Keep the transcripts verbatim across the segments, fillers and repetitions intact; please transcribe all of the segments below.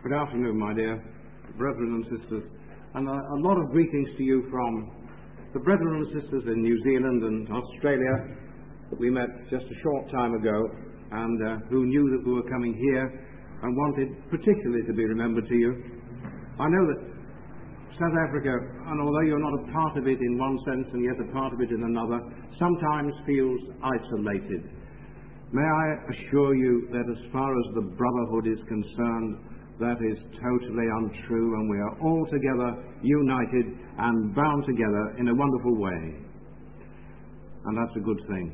Good afternoon, my dear brethren and sisters, and a, a lot of greetings to you from the brethren and sisters in New Zealand and Australia that we met just a short time ago, and uh, who knew that we were coming here and wanted particularly to be remembered to you. I know that South Africa, and although you're not a part of it in one sense and yet a part of it in another, sometimes feels isolated. May I assure you that as far as the brotherhood is concerned, that is totally untrue, and we are all together united and bound together in a wonderful way. And that's a good thing.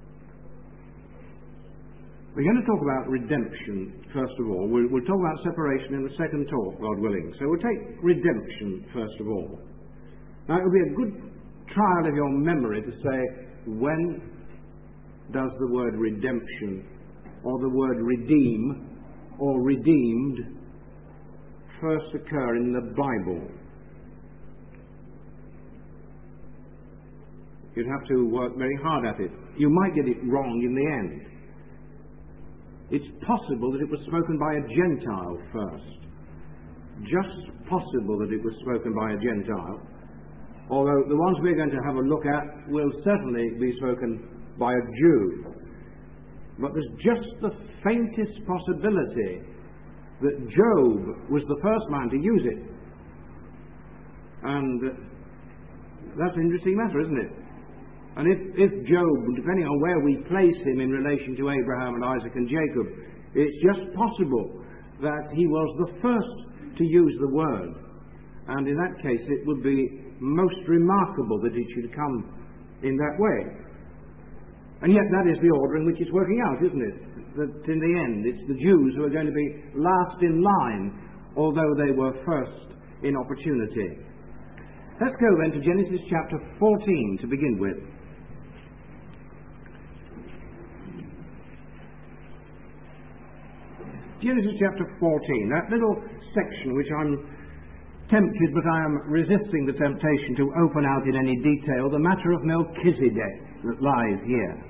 We're going to talk about redemption, first of all. We'll, we'll talk about separation in the second talk, God willing. So we'll take redemption, first of all. Now, it will be a good trial of your memory to say, when does the word redemption, or the word redeem, or redeemed, first occur in the Bible? You'd have to work very hard at it. You might get it wrong in the end. It's possible that it was spoken by a Gentile first. Just possible that it was spoken by a Gentile. Although the ones we're going to have a look at will certainly be spoken by a Jew. But there's just the faintest possibility that Job was the first man to use it. And that's an interesting matter, isn't it? And if, if Job, depending on where we place him in relation to Abraham and Isaac and Jacob, it's just possible that he was the first to use the word. And in that case, it would be most remarkable that it should come in that way. And yet that is the order in which it's working out, isn't it? That in the end, it's the Jews who are going to be last in line, although they were first in opportunity. Let's go then to Genesis chapter fourteen to begin with. Genesis chapter fourteen, that little section which I'm tempted, but I am resisting the temptation to open out in any detail, the matter of Melchizedek that lies here.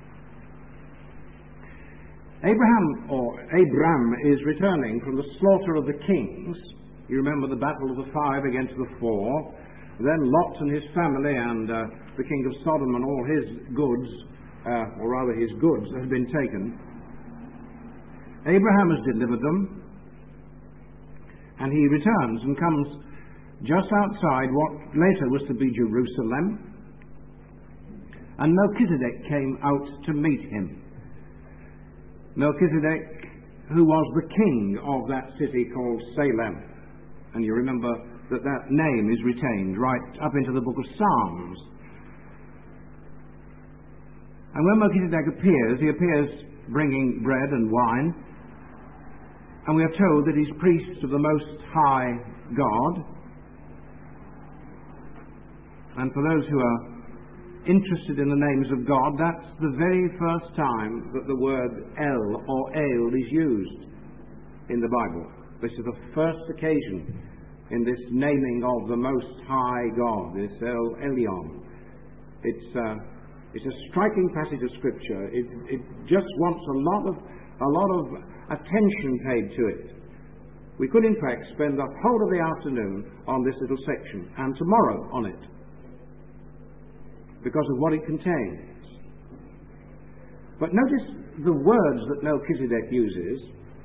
Abraham, or Abram, is returning from the slaughter of the kings. You remember the battle of the five against the four. Then Lot and his family and uh, the king of Sodom and all his goods, uh, or rather his goods, had been taken. Abraham has delivered them, and he returns and comes just outside what later was to be Jerusalem. And Melchizedek came out to meet him. Melchizedek, who was the king of that city called Salem. And you remember that that name is retained right up into the book of Psalms. And when Melchizedek appears, he appears bringing bread and wine. And we are told that he's priest of the Most High God. And for those who are interested in the names of God, that's the very first time that the word El or El is used in the Bible. This is the first occasion in this naming of the Most High God, this El Elyon. It's, uh, it's a striking passage of Scripture. It, it just wants a lot of a lot of attention paid to it. We could, in fact, spend the whole of the afternoon on this little section, and tomorrow on it, because of what it contains. But notice the words that Melchizedek uses.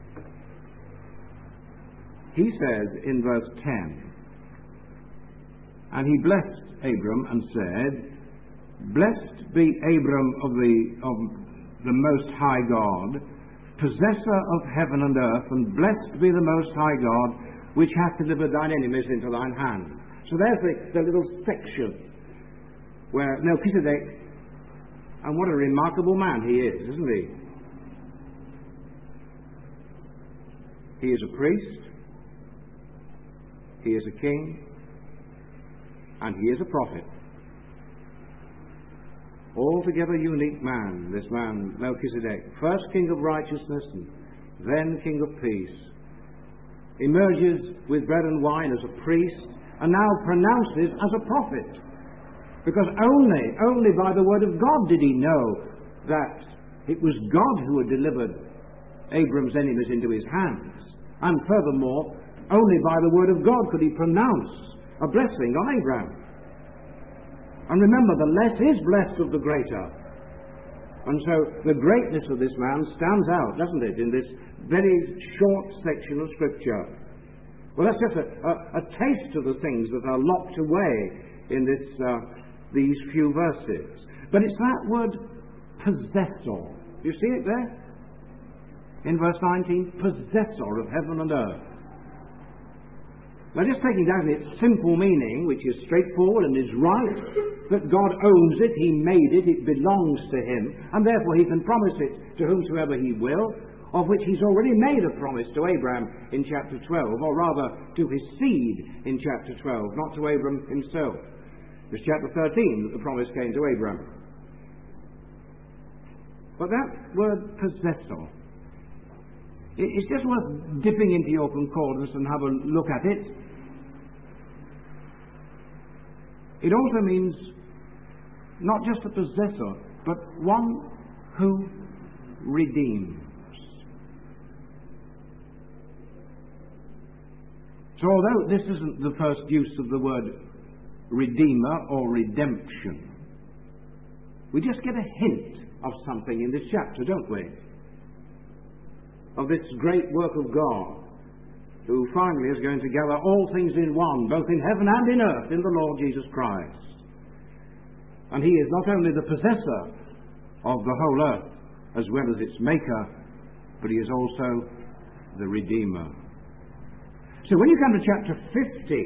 He says in verse ten, and he blessed Abram and said, Blessed be Abram of the, of the Most High God, possessor of heaven and earth, and blessed be the Most High God, which hath delivered thine enemies into thine hand. So there's the, the little section where Melchizedek, and what a remarkable man he is, isn't he? He is a priest, he is a king, and he is a prophet. Altogether unique man, this man Melchizedek, first king of righteousness and then king of peace, emerges with bread and wine as a priest, and now pronounces as a prophet. Because only, only by the word of God did he know that it was God who had delivered Abram's enemies into his hands. And furthermore, only by the word of God could he pronounce a blessing on Abraham. And remember, the less is blessed of the greater. And so the greatness of this man stands out, doesn't it, in this very short section of Scripture. Well, that's just a, a, a taste of the things that are locked away in this, uh, these few verses. But it's that word possessor. You see it there? In verse nineteen, possessor of heaven and earth. Now, just taking down its simple meaning, which is straightforward and is right, that God owns it, he made it, it belongs to him, and therefore he can promise it to whomsoever he will, of which he's already made a promise to Abraham in chapter twelve, or rather to his seed in chapter twelve, not to Abraham himself. It was chapter thirteen that the promise came to Abraham. But that word possessor, it's just worth dipping into your concordance and have a look at it. It also means not just a possessor, but one who redeems. So although this isn't the first use of the word redeemer or redemption, we just get a hint of something in this chapter, don't we? Of this great work of God, who finally is going to gather all things in one, both in heaven and in earth, in the Lord Jesus Christ. And he is not only the possessor of the whole earth, as well as its maker, but he is also the Redeemer. So when you come to chapter fifty,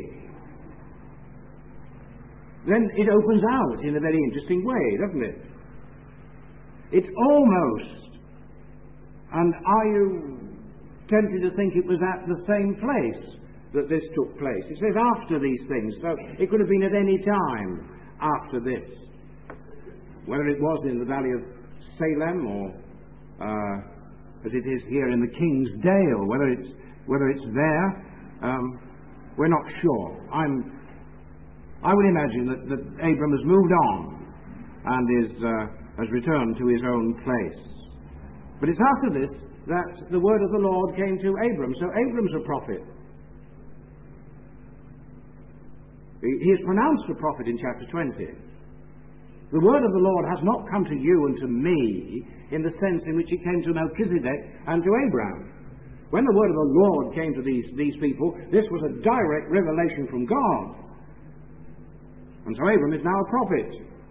then it opens out in a very interesting way, doesn't it? It's almost, and are you tempted to think it was at the same place that this took place? It says after these things, so it could have been at any time after this. Whether it was in the valley of Salem or uh, as it is here in the King's Dale, whether it's whether it's there, um, we're not sure. I'm, I would imagine that, that Abram has moved on and is uh, has returned to his own place. But it's after this that the word of the Lord came to Abram. So Abram's a prophet. He is pronounced a prophet in chapter twenty. The word of the Lord has not come to you and to me in the sense in which it came to Melchizedek and to Abraham. When the word of the Lord came to these, these people, this was a direct revelation from God. And so Abram is now a prophet.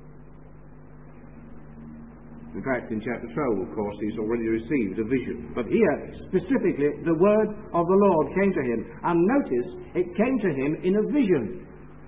In fact, in chapter twelve, of course, he's already received a vision. But here, specifically, the word of the Lord came to him. And notice, it came to him in a vision.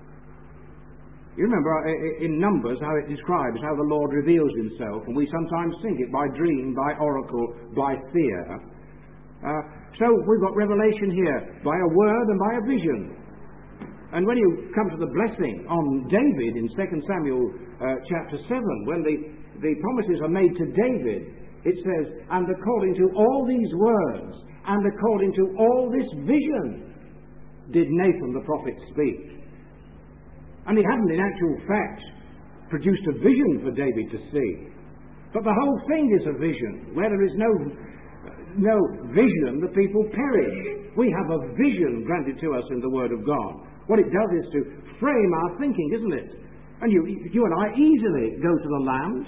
You remember in Numbers how it describes how the Lord reveals himself, and we sometimes think it by dream, by oracle, by seer. Uh, so we've got revelation here by a word and by a vision. And when you come to the blessing on David in Second Samuel uh, chapter seven, when the, the promises are made to David, it says, and according to all these words, and according to all this vision, did Nathan the prophet speak. And he hadn't, in actual fact, produced a vision for David to see. But the whole thing is a vision. Where there is no, no vision, the people perish. We have a vision granted to us in the Word of God. What it does is to frame our thinking, isn't it? And you, you and I easily go to the land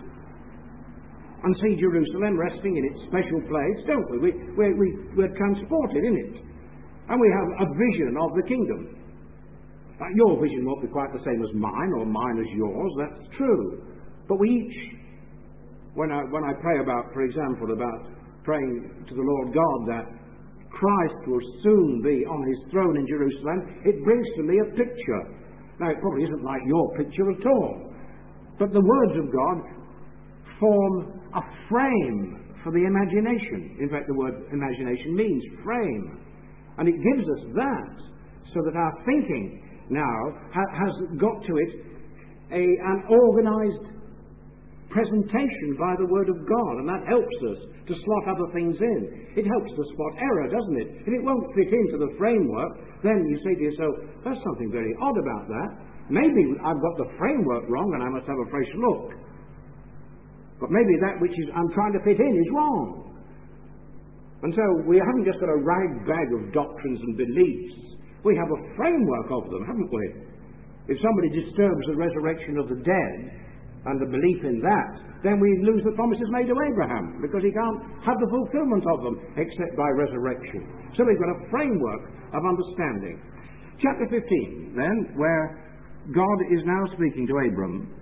and see Jerusalem resting in its special place, don't we? We, we, we, we're transported in it. And we have a vision of the kingdom. Uh, your vision won't be quite the same as mine, or mine as yours, that's true. But we each, when I, when I pray about, for example, about praying to the Lord God that Christ will soon be on his throne in Jerusalem, it brings to me a picture. Now, it probably isn't like your picture at all. But the words of God form a frame for the imagination. In fact, the word imagination means frame. And it gives us that, so that our thinking now ha- has got to it a, an organised presentation by the Word of God, and that helps us to slot other things in. It helps to spot error, doesn't it? If it won't fit into the framework, then you say to yourself, there's something very odd about that. Maybe I've got the framework wrong and I must have a fresh look. But maybe that which is, I'm trying to fit in is wrong. And so we haven't just got a rag bag of doctrines and beliefs. We have a framework of them, haven't we? If somebody disturbs the resurrection of the dead and the belief in that, then we lose the promises made to Abraham, because he can't have the fulfillment of them except by resurrection. So we've got a framework of understanding. Chapter fifteen, then, where God is now speaking to Abram.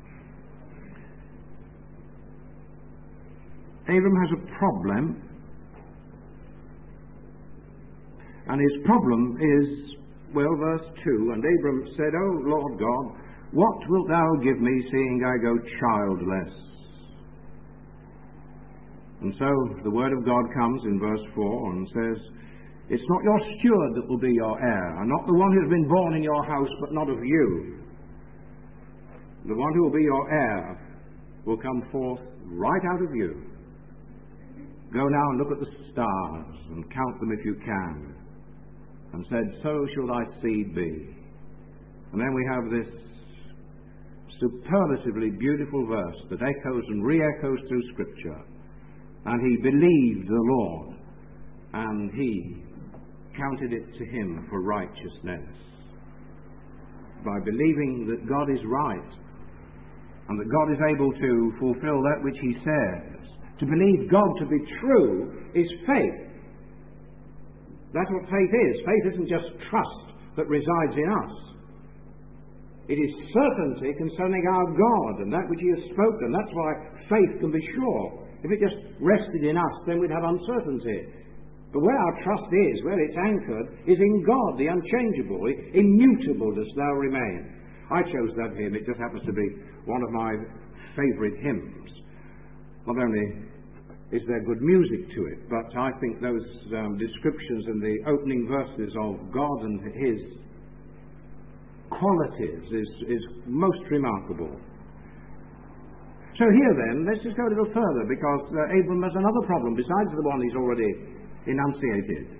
Abram has a problem, and his problem is, well, verse two, and Abram said, O Lord God, what wilt thou give me, seeing I go childless? And so the word of God comes in verse four and says, it's not your steward that will be your heir, and not the one who has been born in your house, but not of you. The one who will be your heir will come forth right out of you. Go now and look at the stars, and count them if you can. And said, so shall thy seed be. And then we have this superlatively beautiful verse that echoes and re-echoes through Scripture. And he believed the Lord, and he counted it to him for righteousness. By believing that God is right, and that God is able to fulfill that which he says. To believe God to be true is faith. That's what faith is. Faith isn't just trust that resides in us. It is certainty concerning our God and that which he has spoken. That's why faith can be sure. If it just rested in us, then we'd have uncertainty. But where our trust is, where it's anchored, is in God, the unchangeable. Immutable dost thou remain. I chose that hymn. It just happens to be one of my favourite hymns. Not only is there good music to it, but I think those um, descriptions in the opening verses of God and his qualities is, is most remarkable. So here then, let's just go a little further, because uh, Abram has another problem besides the one he's already enunciated.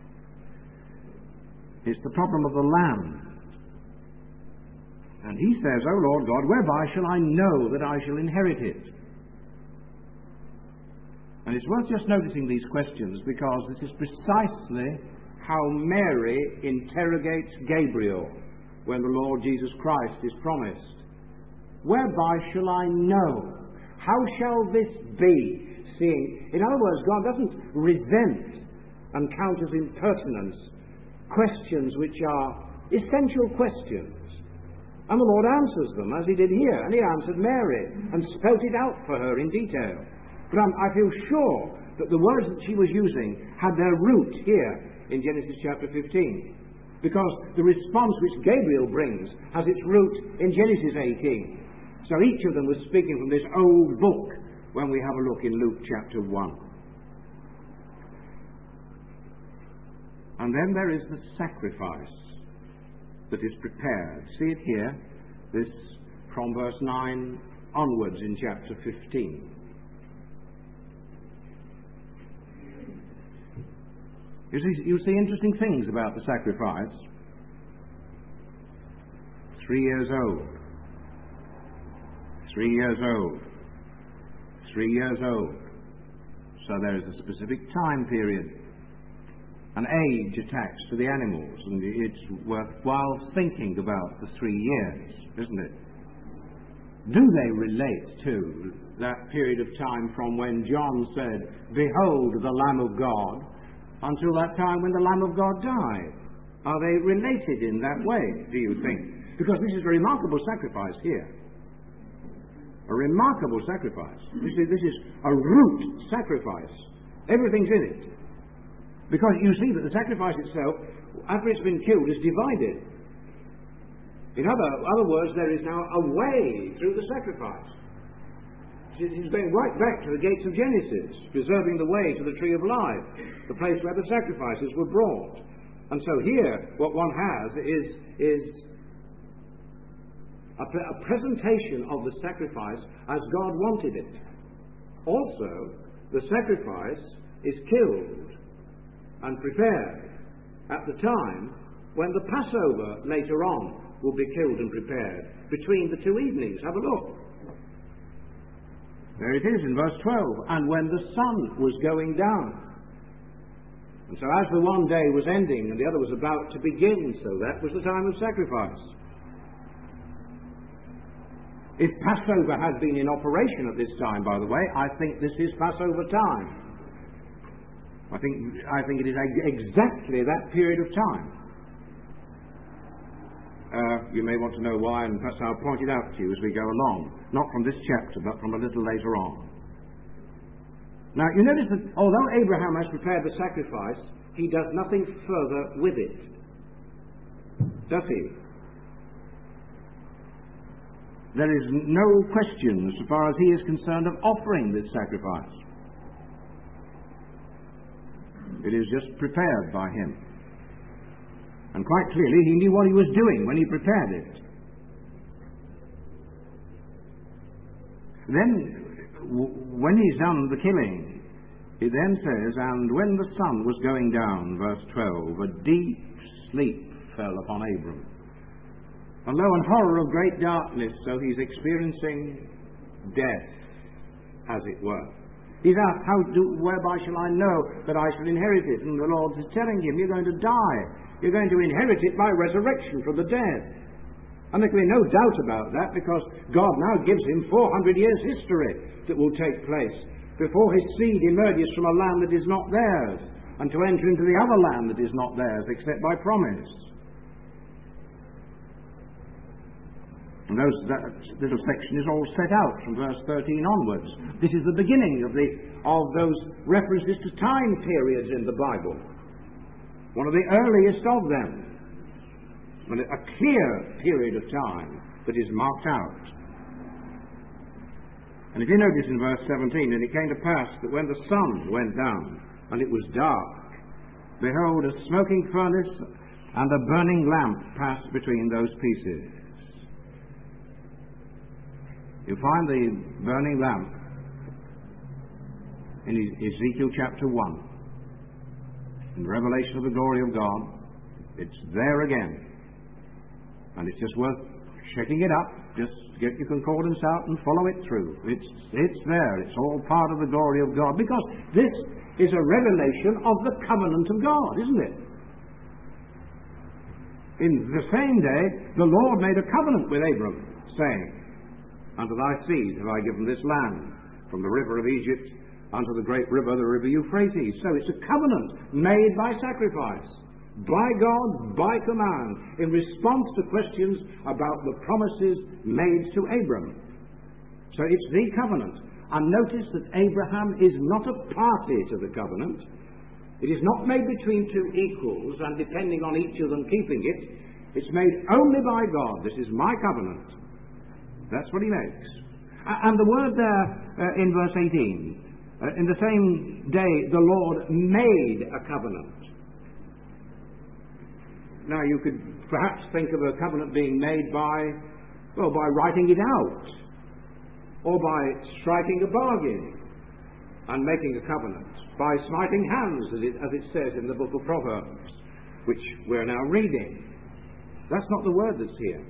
It's the problem of the land. And he says, O Lord God, whereby shall I know that I shall inherit it? And it's worth just noticing these questions, because this is precisely how Mary interrogates Gabriel when the Lord Jesus Christ is promised. Whereby shall I know? How shall this be? Seeing, in other words, God doesn't resent and count as impertinence questions which are essential questions. And the Lord answers them, as he did here. And he answered Mary and spelt it out for her in detail. But I'm, I feel sure that the words that she was using had their root here in Genesis chapter fifteen. Because the response which Gabriel brings has its root in Genesis eighteen. So each of them was speaking from this old book when we have a look in Luke chapter one. And then there is the sacrifice that is prepared. See it here, this from verse nine onwards in chapter fifteen. You see, you see interesting things about the sacrifice. Three years old. Three years old. Three years old. So there is a specific time period, an age attached to the animals, and it's worthwhile thinking about the three years, isn't it? Do they relate to that period of time from when John said, "Behold the Lamb of God," until that time when the Lamb of God died? Are they related in that way, do you think? Because this is a remarkable sacrifice here. A remarkable sacrifice. You see, this is a root sacrifice. Everything's in it. Because you see that the sacrifice itself, after it's been killed, is divided. In other, other words, there is now a way through the sacrifice. He's going right back to the gates of Genesis, preserving the way to the tree of life, the place where the sacrifices were brought. And so here, what one has is, is a, a presentation of the sacrifice as God wanted it. Also, the sacrifice is killed and prepared at the time when the Passover later on will be killed and prepared, between the two evenings. Have a look. There it is in verse twelve. And when the sun was going down. And so as the one day was ending and the other was about to begin, so that was the time of sacrifice. If Passover had been in operation at this time, by the way, I think this is Passover time. I think, I think it is exactly that period of time. Uh, you may want to know why, and perhaps I'll point it out to you as we go along. Not from this chapter, but from a little later on. Now, you notice that although Abraham has prepared the sacrifice, he does nothing further with it. Does he? There is no question, as far as he is concerned, of offering this sacrifice. It is just prepared by him. And quite clearly, he knew what he was doing when he prepared it. Then, when he's done the killing, he then says, and when the sun was going down, verse twelve, a deep sleep fell upon Abram. And lo, and horror of great darkness, so he's experiencing death, as it were. He's asked, how do, whereby shall I know that I shall inherit it? And the Lord is telling him, you're going to die. You're going to inherit it by resurrection from the dead. And there can be no doubt about that, because God now gives him four hundred years history that will take place before his seed emerges from a land that is not theirs, and to enter into the other land that is not theirs, except by promise. And those, that little section is all set out from verse thirteen onwards. This is the beginning of, the, of those references to time periods in the Bible. One of the earliest of them. And a clear period of time that is marked out. And if you notice in verse seventeen, and it came to pass that when the sun went down, and it was dark, behold, a smoking furnace and a burning lamp passed between those pieces. You find the burning lamp in Ezekiel chapter one. In the revelation of the glory of God, it's there again. And it's just worth checking it up. Just get your concordance out and follow it through. It's, it's there. It's all part of the glory of God. Because this is a revelation of the covenant of God, isn't it? In the same day, the Lord made a covenant with Abram, saying, unto thy seed have I given this land, from the river of Egypt unto the great river, the river Euphrates. So it's a covenant made by sacrifice, by God, by command, in response to questions about the promises made to Abram. So it's the covenant. And notice that Abraham is not a party to the covenant. It is not made between two equals, and depending on each of them keeping it. It's made only by God. This is my covenant. That's what he makes. And the word there uh, in verse eighteen, uh, in the same day the Lord made a covenant. Now, you could perhaps think of a covenant being made by, well, by writing it out, or by striking a bargain and making a covenant, by smiting hands, as it, as it says in the book of Proverbs, which we're now reading. That's not the word that's here.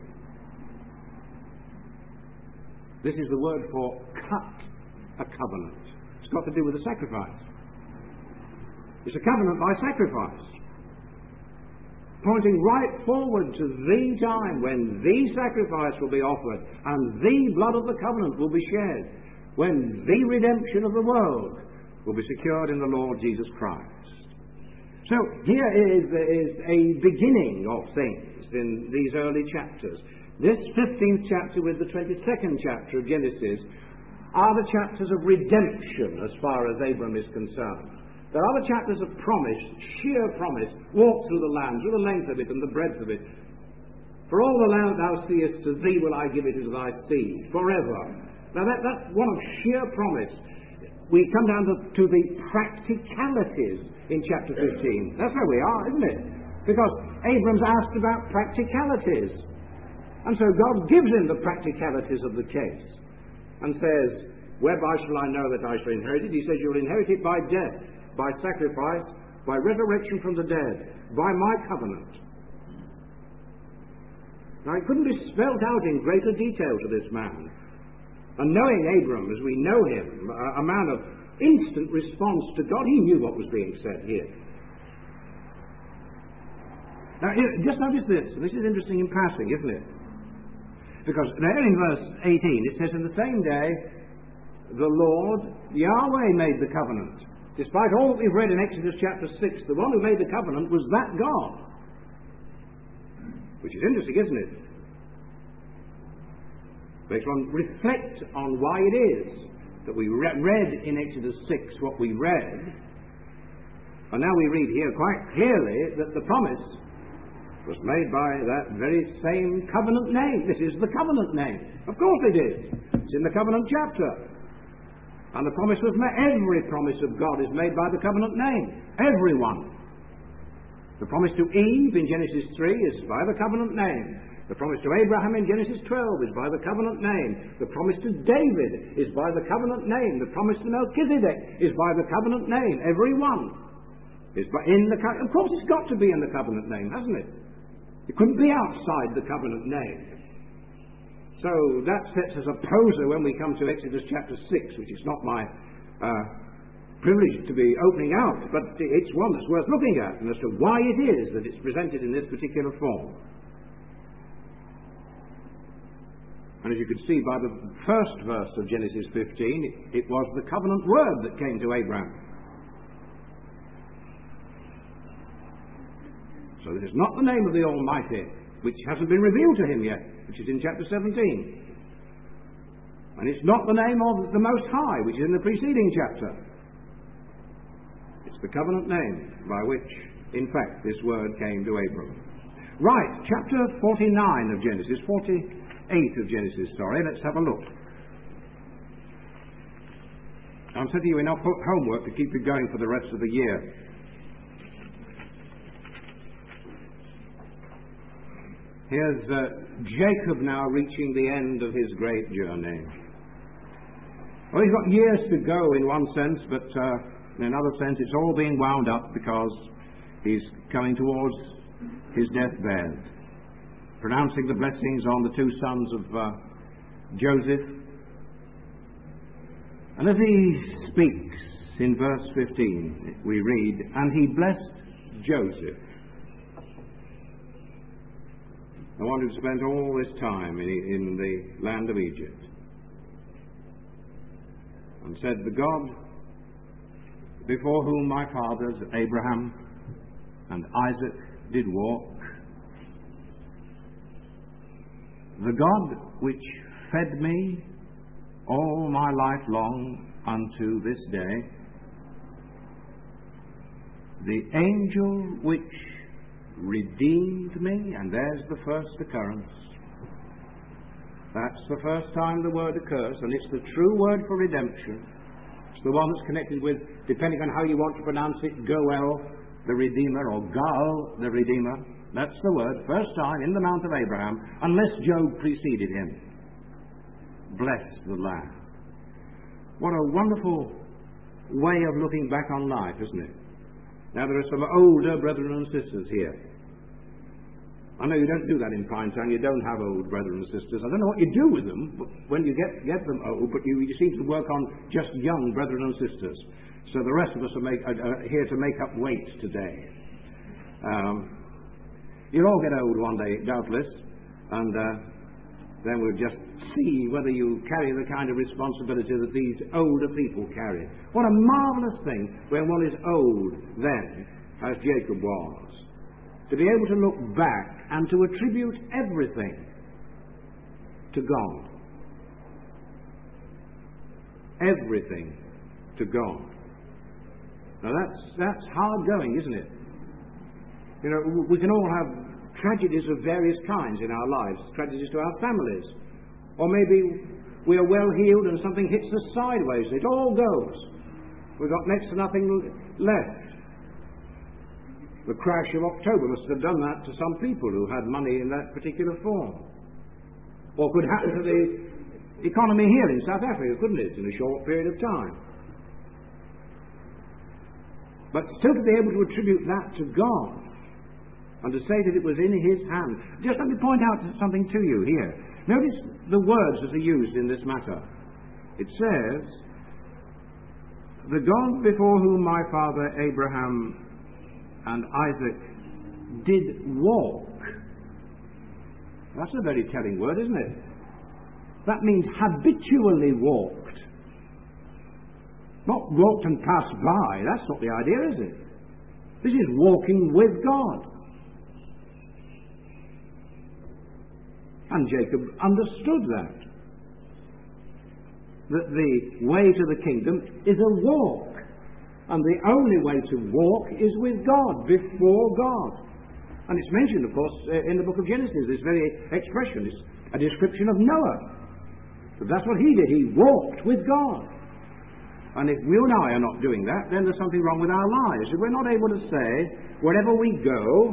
This is the word for cut a covenant. It's got to do with a sacrifice. It's a covenant by sacrifice, pointing right forward to the time when the sacrifice will be offered and the blood of the covenant will be shed, when the redemption of the world will be secured in the Lord Jesus Christ. So here is, is a beginning of things in these early chapters. This fifteenth chapter with the twenty-second chapter of Genesis are the chapters of redemption as far as Abram is concerned. There are the chapters of promise, sheer promise. Walk through the land, through the length of it and the breadth of it. For all the land thou seest, to thee will I give it as thy seed, forever. Now that, that's one of sheer promise. We come down to, to the practicalities in chapter fifteen. That's where we are, isn't it? Because Abram's asked about practicalities. And so God gives him the practicalities of the case and says, whereby shall I know that I shall inherit it? He says, you'll inherit it by death, by sacrifice, by resurrection from the dead, by my covenant. Now, it couldn't be spelt out in greater detail to this man. And knowing Abram as we know him, a man of instant response to God, he knew what was being said here. Now, just notice this, and this is interesting in passing, isn't it? Because there in verse eighteen, it says, in the same day, the Lord, Yahweh, made the covenant. Despite all that we've read in Exodus chapter six, the one who made the covenant was that God. Which is interesting, isn't it? Makes one reflect on why it is that we re- read in Exodus six what we read, and now we read here quite clearly that the promise was made by that very same covenant name. This is the covenant name. Of course it is. It's in the covenant chapter. And the promise was made. Every promise of God is made by the covenant name. Every one. The promise to Eve in Genesis three is by the covenant name. The promise to Abraham in Genesis twelve is by the covenant name. The promise to David is by the covenant name. The promise to Melchizedek is by the covenant name. Every one is by, in the co- Of course it's got to be in the covenant name, hasn't it? It couldn't be outside the covenant name. So that sets us a poser when we come to Exodus chapter six, which is not my uh, privilege to be opening out, but it's one that's worth looking at, and as to why it is that it's presented in this particular form. And as you can see by the first verse of Genesis fifteen, it, it was the covenant word that came to Abraham. So this is not the name of the Almighty, which hasn't been revealed to him yet, which is in chapter seventeen. And it's not the name of the Most High, which is in the preceding chapter. It's the covenant name by which, in fact, this word came to Abram. Right, chapter forty-nine of Genesis, forty-eight of Genesis, sorry, let's have a look. I'm setting you enough homework to keep you going for the rest of the year. Here's uh, Jacob now reaching the end of his great journey. Well, he's got years to go in one sense, but uh, in another sense it's all being wound up because he's coming towards his deathbed, pronouncing the blessings on the two sons of uh, Joseph. And as he speaks in verse fifteen, we read, and he blessed Joseph, the one who spent all this time in, in the land of Egypt, and said, the God before whom my fathers Abraham and Isaac did walk, the God which fed me all my life long unto this day, the angel which redeemed me, and there's the first occurrence. That's the first time the word occurs, and it's the true word for redemption. It's the one that's connected with, depending on how you want to pronounce it, Goel, the Redeemer, or Gal, the Redeemer. That's the word, first time in the Mount of Abraham, unless Job preceded him. Bless the lad. What a wonderful way of looking back on life, isn't it? Now, there are some older brethren and sisters here. I know you don't do that in Pinetown. You don't have old brethren and sisters. I don't know what you do with them when you get, get them old, but you, you seem to work on just young brethren and sisters. So the rest of us are, make, are, are here to make up weight today. Um, you'll all get old one day, doubtless, and uh, then we'll just see whether you carry the kind of responsibility that these older people carry. What a marvellous thing when one is old then, as Jacob was, to be able to look back and to attribute everything to God. Everything to God. Now that's, that's hard going, isn't it? You know, we can all have tragedies of various kinds in our lives, tragedies to our families. Or maybe we are well healed and something hits us sideways. It all goes. We've got next to nothing left. The crash of October must have done that to some people who had money in that particular form. Or could happen to the economy here in South Africa, couldn't it, in a short period of time? But still to be able to attribute that to God and to say that it was in His hand. Just let me point out something to you here. Notice the words that are used in this matter. It says, the God before whom my father Abraham and Isaac did walk. That's a very telling word, isn't it? That means habitually walked. Not walked and passed by. That's not the idea, is it? This is walking with God. And Jacob understood that. That the way to the kingdom is a walk. And the only way to walk is with God, before God. And it's mentioned, of course, in the book of Genesis, this very expression. It's a description of Noah. But that's what he did. He walked with God. And if you and I are not doing that, then there's something wrong with our lives. If we're not able to say, wherever we go,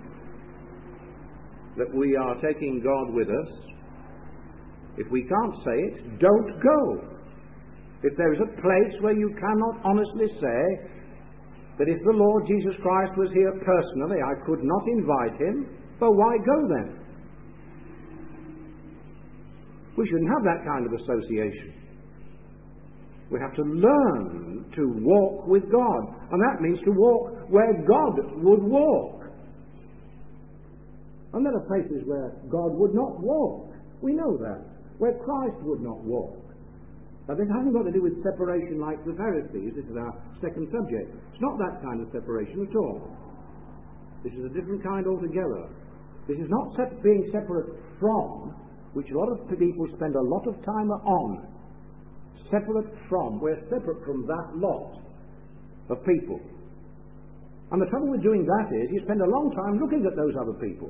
that we are taking God with us, if we can't say it, don't go. If there is a place where you cannot honestly say that if the Lord Jesus Christ was here personally, I could not invite him, well, why go then? We shouldn't have that kind of association. We have to learn to walk with God, and that means to walk where God would walk. And there are places where God would not walk. We know that. Where Christ would not walk. Now, this hasn't got to do with separation like the Pharisees. This is our second subject. It's not that kind of separation at all. This is a different kind altogether. This is not sep- being separate from, which a lot of people spend a lot of time on. Separate from. We're separate from that lot of people. And the trouble with doing that is you spend a long time looking at those other people.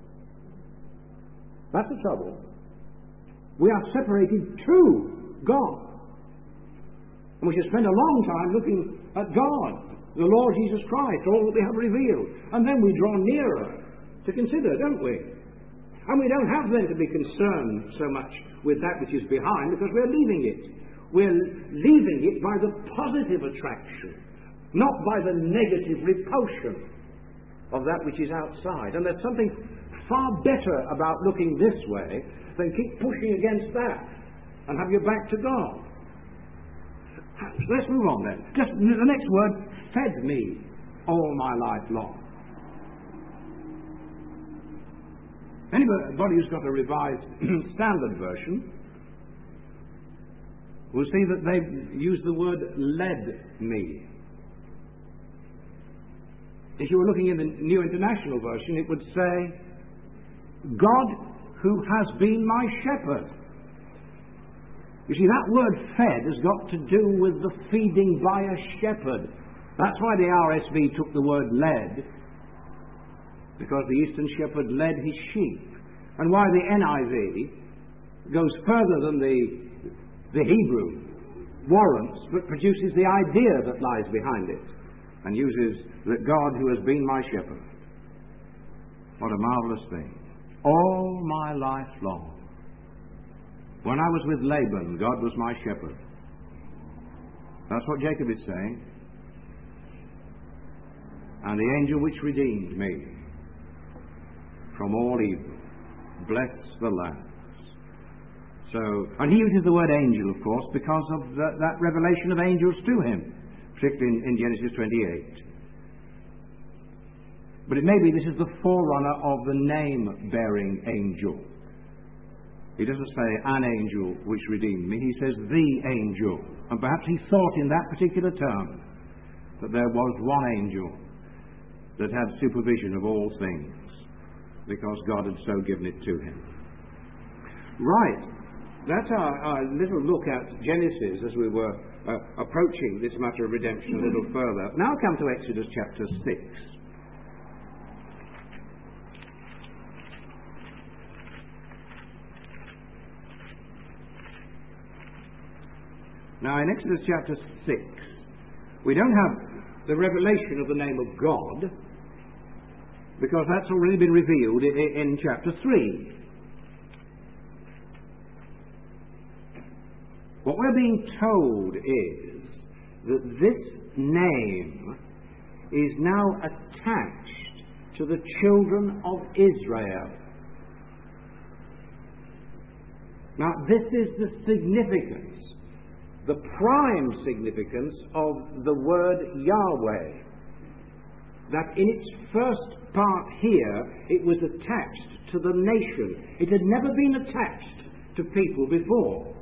That's the trouble. We are separated to God. And we should spend a long time looking at God, the Lord Jesus Christ, all that we have revealed. And then we draw nearer to consider, don't we? And we don't have then to be concerned so much with that which is behind, because we're leaving it. We're leaving it by the positive attraction, not by the negative repulsion of that which is outside. And there's something far better about looking this way than keep pushing against that and have your back to God. Let's move on then. Just the next word, fed me all my life long. Anybody who's got a revised standard version will see that they've used the word led me. If you were looking in the New International Version, it would say, God who has been my shepherd. You see, that word fed has got to do with the feeding by a shepherd. That's why the R S V took the word led, because the Eastern shepherd led his sheep. And why the N I V goes further than the, the Hebrew warrants, but produces the idea that lies behind it, and uses that God who has been my shepherd. What a marvelous thing. All my life long. When I was with Laban, God was my shepherd. That's what Jacob is saying. And the angel which redeemed me from all evil. Bless the lands. So, and he uses the word angel, of course, because of the, that revelation of angels to him, particularly in, in Genesis twenty-eight. But it may be this is the forerunner of the name-bearing angel. He doesn't say an angel which redeemed me. He says the angel. And perhaps he thought in that particular term that there was one angel that had supervision of all things, because God had so given it to him. Right. That's our, our little look at Genesis as we were uh, approaching this matter of redemption a little further. Now come to Exodus chapter six. Now, in Exodus chapter six, we don't have the revelation of the name of God, because that's already been revealed in, in chapter three. What we're being told is that this name is now attached to the children of Israel. Now, this is the significance, the prime significance of the word Yahweh. that in its first part here, it was attached to the nation. It had never been attached to people before.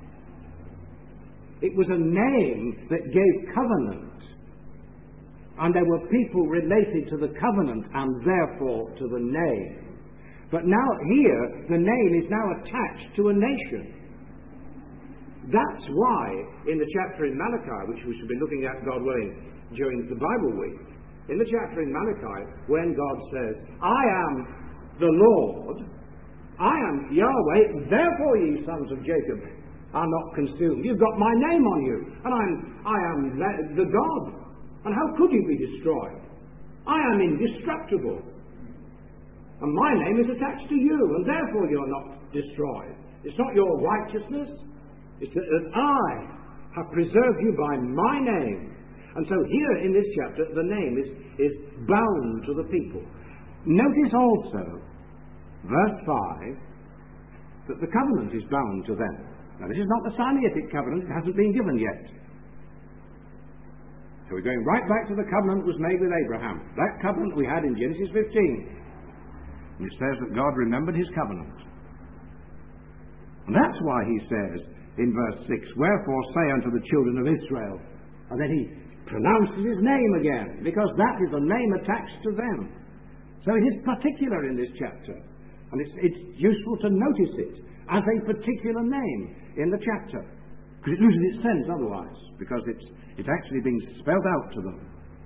It was a name that gave covenant, and there were people related to the covenant and therefore to the name. But now here, the name is now attached to a nation. That's why in the chapter in Malachi, which we should be looking at, God willing, during the Bible week, in the chapter in Malachi, when God says, I am the Lord, I am Yahweh, therefore ye sons of Jacob are not consumed. You've got my name on you, and I'm, I am the God. And how could you be destroyed? I am indestructible. And my name is attached to you, and therefore you're not destroyed. It's not your righteousness. It's that I have preserved you by my name. And so here in this chapter, the name is, is bound to the people. Notice also, verse five, that the covenant is bound to them. Now this is not the Sinaitic covenant, it hasn't been given yet. So we're going right back to the covenant that was made with Abraham. That covenant we had in Genesis fifteen. And it says that God remembered his covenant. And that's why he says in verse six, wherefore say unto the children of Israel. And then he pronounces his name again, because that is a name attached to them. So it is particular in this chapter. And it's, it's useful to notice it as a particular name in the chapter. Because it loses its sense otherwise, because it's, it's actually being spelled out to them.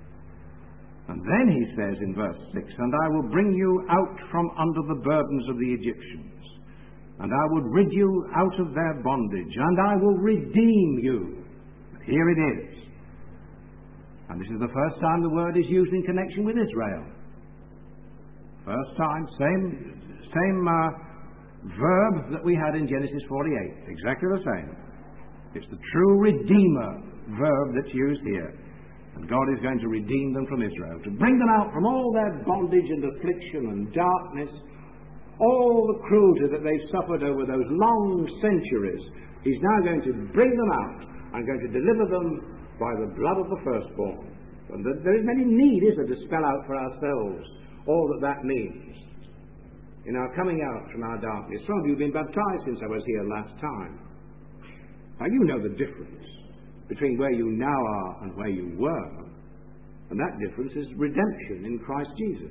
And then he says in verse six, and I will bring you out from under the burdens of the Egyptians, and I will rid you out of their bondage, and I will redeem you. Here it is. And this is the first time the word is used in connection with Israel. First time, same, same uh, verb that we had in Genesis forty-eight. Exactly the same. It's the true redeemer verb that's used here. And God is going to redeem them from Israel, to bring them out from all their bondage and affliction and darkness, all the cruelty that they've suffered over those long centuries. He's now going to bring them out and going to deliver them by the blood of the firstborn. And there is many need, is there, to spell out for ourselves all that that means in our coming out from our darkness. Some of you have been baptized since I was here last time. Now you know the difference between where you now are and where you were. And that difference is redemption in Christ Jesus.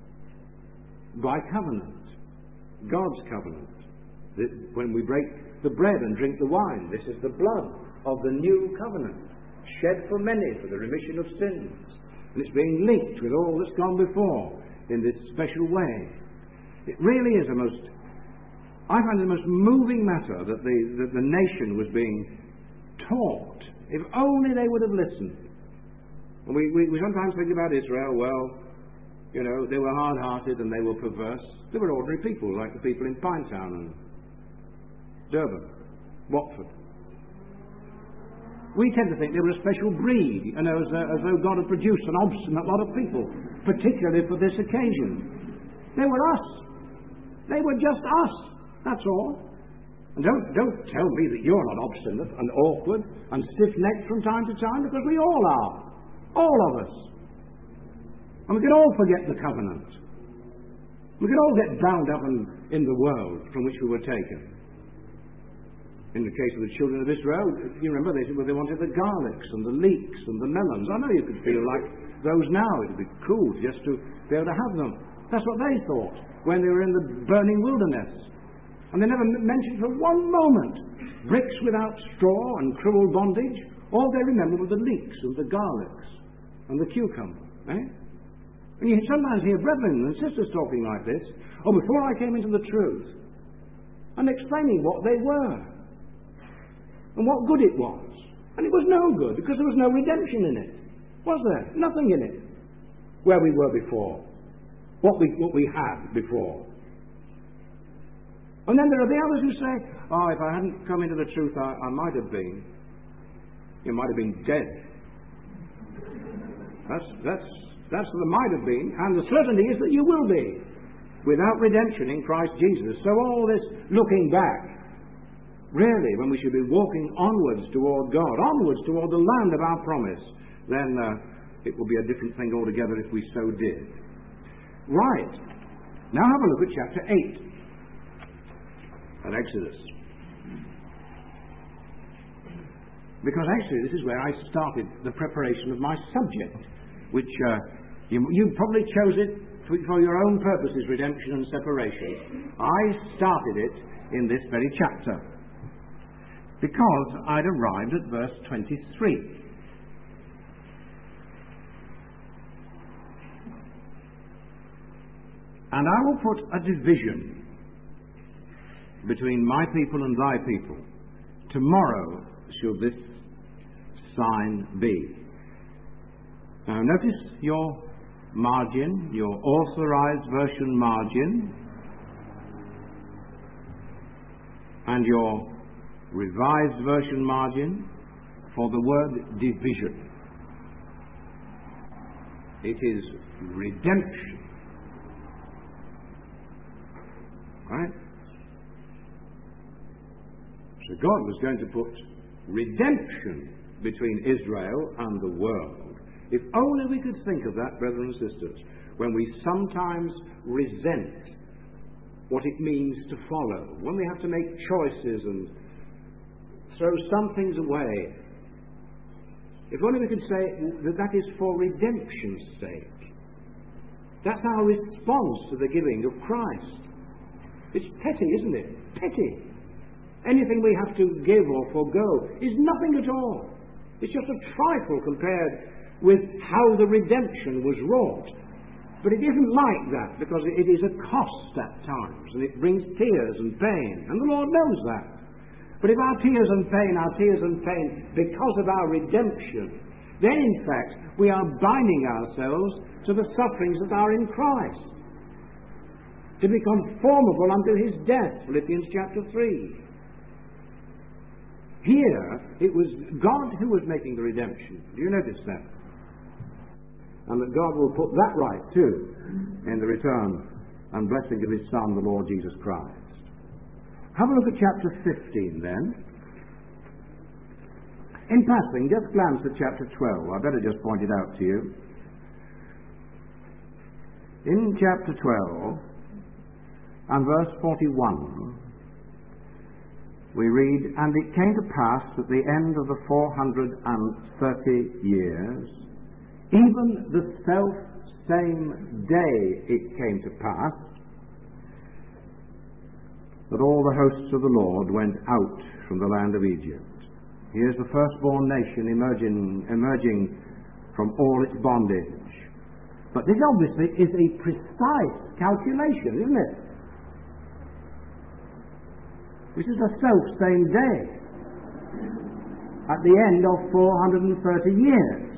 By covenant. God's covenant. That when we break the bread and drink the wine, this is the blood of the new covenant, shed for many for the remission of sins. And it's being linked with all that's gone before in this special way. It really is a most, I find it the most moving matter that the, that the nation was being taught. If only they would have listened. And we, we, we sometimes think about Israel, well, you know, they were hard-hearted and they were perverse. They were ordinary people, like the people in Pinetown and Durban, Watford. We tend to think they were a special breed, you know, as, uh, as though God had produced an obstinate lot of people, particularly for this occasion. They were us. They were just us. That's all. And don't, don't tell me that you're not obstinate and awkward and stiff-necked from time to time, because we all are. All of us. And we can all forget the covenant. We can all get bound up in, in the world from which we were taken. In the case of the children of Israel, you remember they said, well, they wanted the garlics and the leeks and the melons. I know you could feel like those now. It would be cool just to be able to have them. That's what they thought when they were in the burning wilderness. And they never mentioned for one moment bricks without straw and cruel bondage. All they remembered were the leeks and the garlics and the cucumber. Eh? And you sometimes hear brethren and sisters talking like this, oh, before I came into the truth, and explaining what they were and what good it was. And it was no good, because there was no redemption in it. Was there? Nothing in it. Where we were before. What we, what we had before. And then there are the others who say, oh, if I hadn't come into the truth, I, I might have been. You might have been dead. That's, that's, that's the might have been. And the certainty is that you will be. Without redemption in Christ Jesus. So all this looking back, really, when we should be walking onwards toward God, onwards toward the land of our promise, then uh, It will be a different thing altogether if we so did. Right. Now have a look at chapter eight of Exodus. Because actually this is where I started the preparation of my subject, which uh, you, you probably chose it for, for your own purposes, redemption and separation. I started it in this very chapter because I'd arrived at verse twenty-three. And I will put a division between my people and thy people. Tomorrow shall this sign be. Now notice your margin, your authorized version margin, and your revised version margin for the word division. It is redemption. Right? So God was going to put redemption between Israel and the world. If only we could think of that, brethren and sisters, when we sometimes resent what it means to follow, when we have to make choices and throw some things away. If only we could say that that is for redemption's sake. That's our response to the giving of Christ. It's petty, isn't it? Petty. Anything we have to give or forego is nothing at all. It's just a trifle compared with how the redemption was wrought. But it isn't like that, because it is a cost at times, and it brings tears and pain, and the Lord knows that. But if our tears and pain, our tears and pain because of our redemption, then in fact we are binding ourselves to the sufferings that are in Christ, to be conformable unto his death, Philippians chapter three. Here, it was God who was making the redemption. Do you notice that? And that God will put that right, too, in the return and blessing of his Son, the Lord Jesus Christ. Have a look at chapter fifteen, then. In passing, just glance at chapter twelve. I better just point it out to you. In chapter twelve, and verse forty-one, we read, "And it came to pass at the end of the four hundred and thirty years, even the self-same day it came to pass, that all the hosts of the Lord went out from the land of Egypt." Here's the firstborn nation emerging, emerging from all its bondage. But this obviously is a precise calculation, isn't it? This is the self-same day at the end of four hundred thirty years.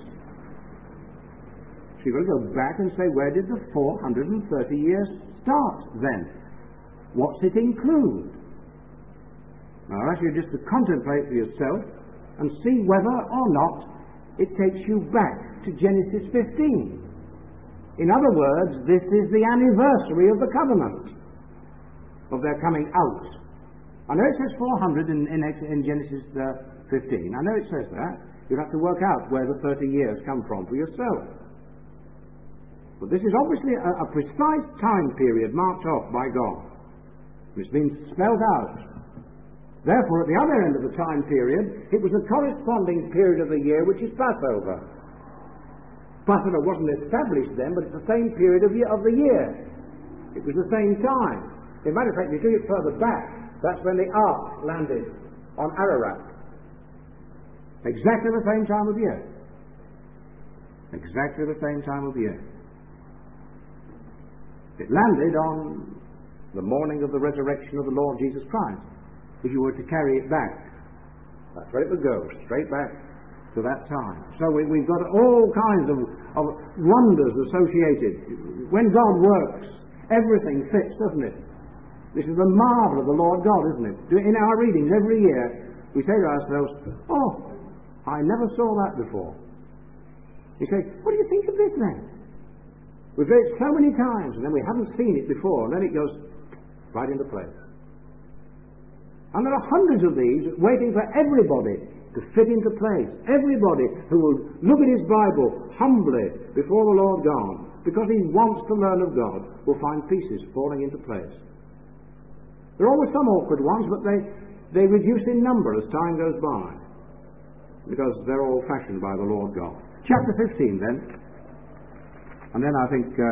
So you've got to go back and say, where did the four hundred thirty years start then? What's it include? Now I'll ask you just to contemplate for yourself and see whether or not it takes you back to Genesis fifteen. In other words, this is the anniversary of the covenant, of their coming out. I know it says four hundred in, in, in Genesis uh, fifteen. I know it says that. You'll have to work out where the thirty years come from for yourself. But this is obviously a, a precise time period marked off by God. It's been spelled out. Therefore, at the other end of the time period, it was a corresponding period of the year, which is Passover. Passover wasn't established then, but it's the same period of, year, of the year. It was the same time. As a matter of fact, if you take it further back, that's when the ark landed on Ararat. Exactly the same time of year. Exactly the same time of year. It landed on the morning of the resurrection of the Lord Jesus Christ. If you were to carry it back, that's where it would go, straight back to that time. So we, we've got all kinds of, of wonders associated. When God works, everything fits, doesn't it? This is the marvel of the Lord God, isn't it? In our readings every year, we say to ourselves, oh, I never saw that before. You say, what do you think of this then? We've read it so many times, and then we haven't seen it before, and then it goes right into place. And there are hundreds of these waiting for everybody to to fit into place. Everybody who will look at his Bible humbly before the Lord God, because he wants to learn of God, will find pieces falling into place. There are always some awkward ones, but they, they reduce in number as time goes by, because they're all fashioned by the Lord God. Chapter fifteen, then. And then I think uh,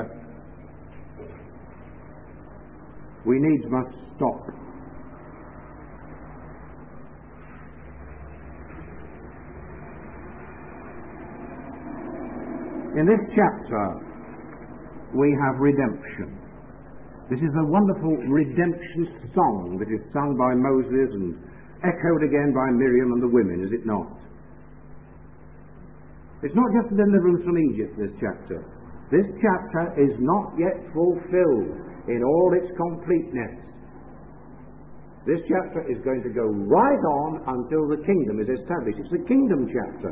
we needs must stop. In this chapter, we have redemption. This is a wonderful redemption song that is sung by Moses and echoed again by Miriam and the women, is it not? It's not just a deliverance from Egypt, this chapter. This chapter is not yet fulfilled in all its completeness. This chapter is going to go right on until the kingdom is established. It's a kingdom chapter.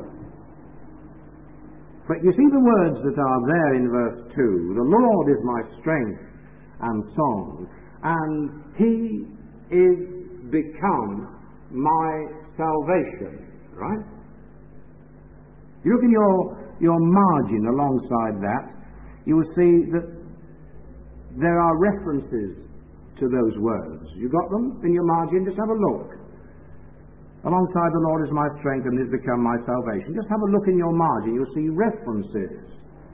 But you see the words that are there in verse two. The Lord is my strength and song, and he is become my salvation. Right? You look in your, your margin alongside that, you will see that there are references to those words. You got them in your margin? Just have a look. Alongside the Lord is my strength and has become my salvation. Just have a look in your margin. You'll see references.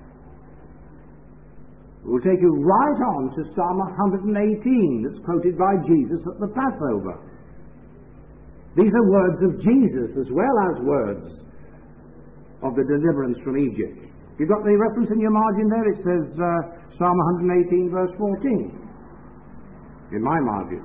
It will take you right on to Psalm one hundred eighteen that's quoted by Jesus at the Passover. These are words of Jesus as well as words of the deliverance from Egypt. You've got the reference in your margin there? It says uh, Psalm one hundred eighteen verse fourteen. In my margin.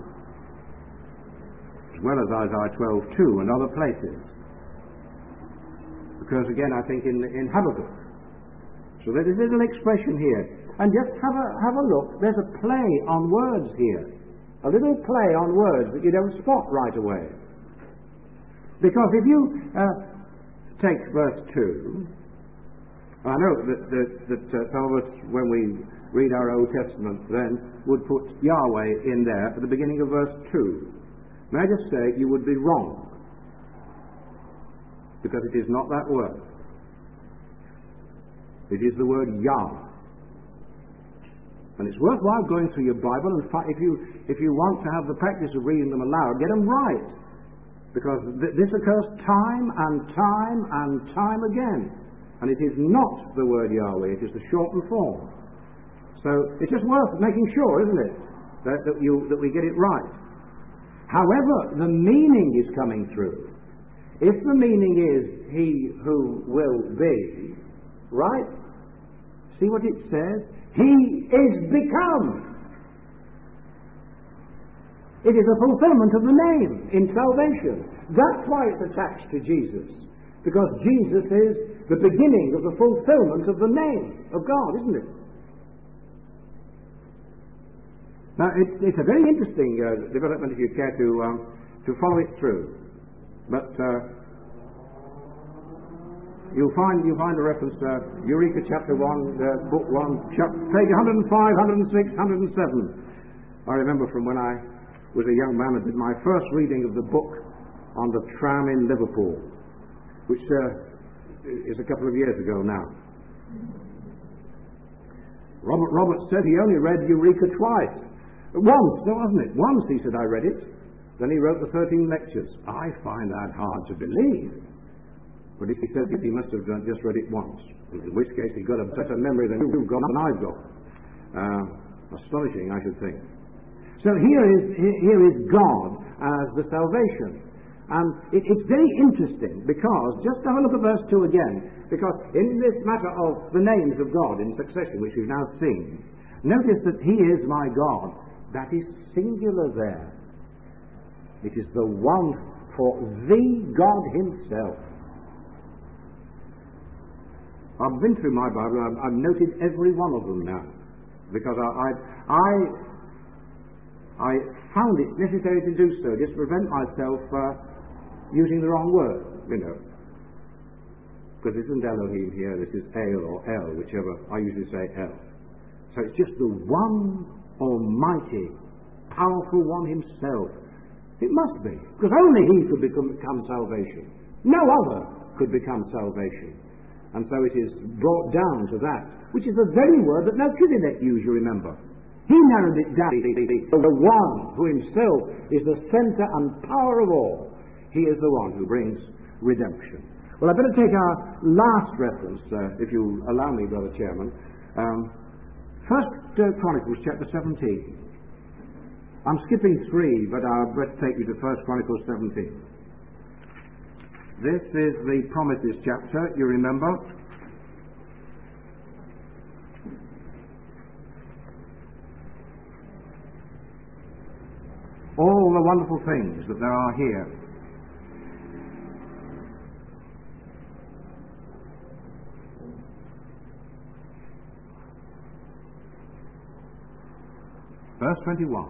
As well as Isaiah twelve two and other places. Because again I think in, in Habakkuk. So there's a little expression here. And just have a, have a look. There's a play on words here. A little play on words that you don't spot right away. Because if you uh, take verse two, I know that, that, that uh, some of us, when we read our Old Testament, then would put Yahweh in there at the beginning of verse two. May I just say, you would be wrong. Because it is not that word. It is the word Yah. And it's worthwhile going through your Bible and fi- if you if you want to have the practice of reading them aloud, get them right. Because th- this occurs time and time and time again. And it is not the word Yahweh, it is the shortened form. So it's just worth making sure, isn't it, that, that, you, that we get it right. However, the meaning is coming through. If the meaning is he who will be, right? See what it says? He is become. It is a fulfillment of the name in salvation. That's why it's attached to Jesus. Because Jesus is the beginning of the fulfillment of the name of God, isn't it? Now, it's, it's a very interesting uh, development if you care to, um, to follow it through. But uh, you'll find you'll find a reference, uh, Eureka chapter one, uh, book one, chapter, page one hundred five, one hundred six, one hundred seven. I remember from when I was a young man and did my first reading of the book on the tram in Liverpool, which uh, is a couple of years ago now. Robert Roberts said he only read Eureka twice. Once, no, wasn't it? Once, he said, I read it. Then he wrote the thirteen lectures. I find that hard to believe. But he said he must have done, just read it once, in which case he got a better memory than you've got and I've got. Uh, astonishing, I should think. So here is, here is God as the salvation. And it, it's very interesting because, just have a look at verse two again, because in this matter of the names of God in succession, which we've now seen, notice that he is my God. That is singular there. It is the one for the God himself. I've been through my Bible, I've, I've noted every one of them now, because I, I, I, I found it necessary to do so, just to prevent myself uh, using the wrong word, you know. Because this isn't Elohim here, this is El or El, whichever, I usually say El. So it's just the one Almighty, powerful one himself. It must be, because only he could become, become salvation. No other could become salvation. And so it is brought down to that, which is the very word that Melchizedek used, you remember. He narrowed it down to the one who himself is the centre and power of all. He is the one who brings redemption. Well, I'd better take our last reference, uh, if you allow me, Brother Chairman. Um, First uh, Chronicles chapter seventeen. I'm skipping three, but I'll better take you to First Chronicles seventeen. This is the Promises chapter, you remember. All the wonderful things that there are here. Verse twenty-one.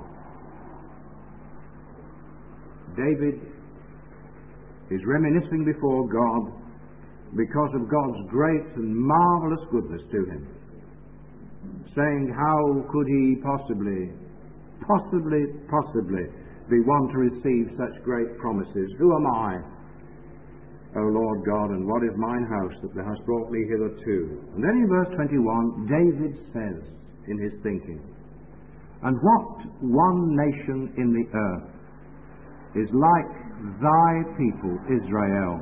David is reminiscing before God because of God's great and marvelous goodness to him, saying, how could he possibly, possibly, possibly be one to receive such great promises? Who am I, O Lord God, and what is mine house that thou hast brought me hitherto? And then in verse twenty-one, David says in his thinking, and what one nation in the earth is like thy people Israel,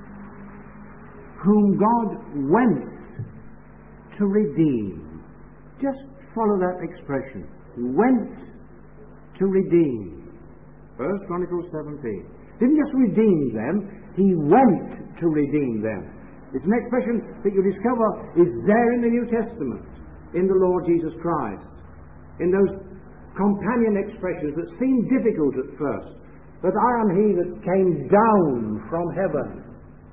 whom God went to redeem. Just follow that expression. Went to redeem. First Chronicles seventeen. Didn't just redeem them, he went to redeem them. It's an expression that you discover is there in the New Testament, in the Lord Jesus Christ, in those companion expressions that seem difficult at first. But I am he that came down from heaven,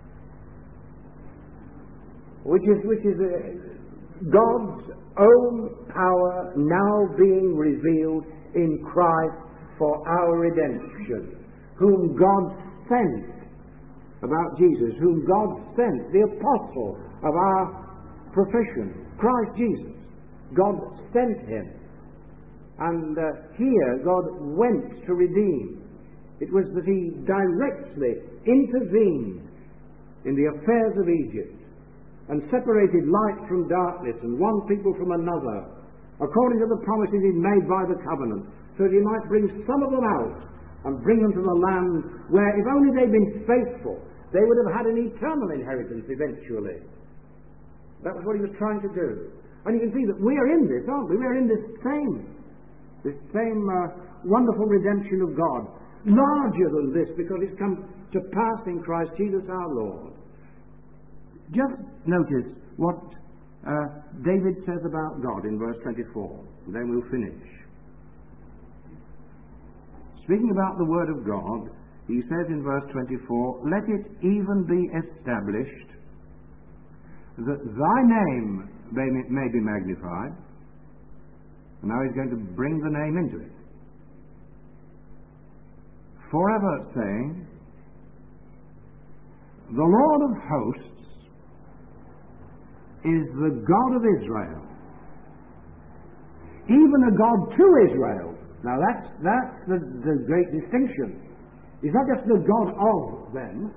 which is which is uh, God's own power now being revealed in Christ for our redemption, whom God sent, about Jesus, whom God sent, the apostle of our profession, Christ Jesus. God sent him. And uh, here God went to redeem. It was that he directly intervened in the affairs of Egypt and separated light from darkness and one people from another, according to the promises he made by the covenant, so that he might bring some of them out and bring them to the land where, if only they'd been faithful, they would have had an eternal inheritance eventually. That was what he was trying to do. And you can see that we are in this, aren't we? We are in this same, this same uh, wonderful redemption of God. Larger than this, because it's come to pass in Christ Jesus our Lord. Just notice what uh, David says about God in verse twenty-four, and then we'll finish. Speaking about the Word of God, he says in verse twenty-four, let it even be established that thy name may, may be magnified. And now he's going to bring the name into it. Forever saying, the Lord of hosts is the God of Israel, even a God to Israel. Now that's, that's the, the great distinction. He's not just the God of them,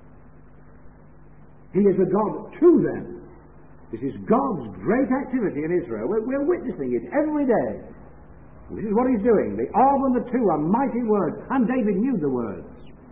he is a God to them. This is God's great activity in Israel. We're, we're witnessing it every day. This is what he's doing. The of and the to are mighty words. And David knew the words.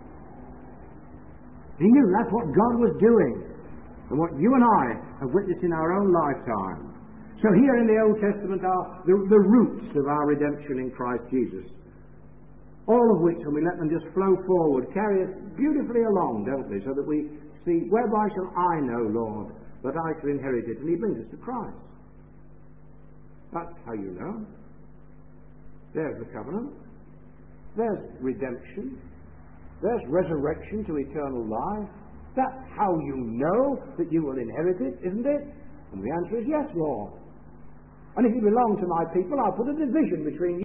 He knew that's what God was doing. And what you and I have witnessed in our own lifetime. So here in the Old Testament are the, the roots of our redemption in Christ Jesus. All of which, when we let them just flow forward, carry us beautifully along, don't they? So that we see, whereby shall I know, Lord, that I shall inherit it? And he brings us to Christ. That's how you know. There's the covenant. There's redemption. There's resurrection to eternal life. That's how you know that you will inherit it, isn't it? And the answer is yes, Lord. And if you belong to my people, I'll put a division between you